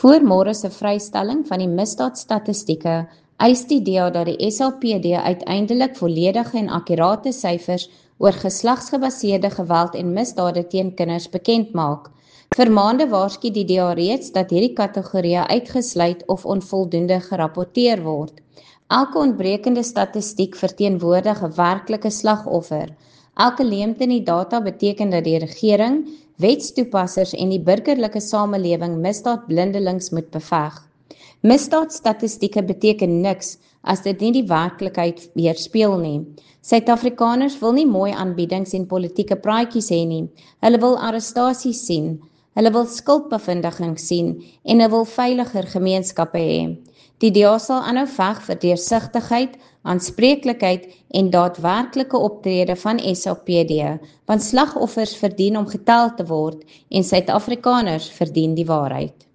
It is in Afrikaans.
Voor môre se vrystelling van die misdaadstatistieke eis die DA dat die SAPD uiteindelik volledige en akkurate syfers oor geslagsgebaseerde geweld en misdade teen kinders bekend maak. Vir maande waarsku die DA reeds dat hierdie kategorieë uitgesluit of onvoldoende gerapporteer word. Elke ontbrekende statistiek verteenwoordig 'n werklike slagoffer. Elke leemte in die data beteken dat die regering, wetstoepassers en die burgerlike samelewing misdaad blindelings moet beveg. Misdaadstatistieke beteken niks as dit nie die werklikheid weerspieël nie. Suid-Afrikaners wil nie mooi aanbiedings en politieke praatjies hê nie. Hulle wil arrestasies sien, hulle wil skuldbevindiging sien en hulle wil veiliger gemeenskappe hê. Die DA sal aanhou veg vir deursigtigheid, aanspreeklikheid en daadwerklike optrede van SAPD, want slagoffers verdien om getel te word en Suid-Afrikaners verdien die waarheid.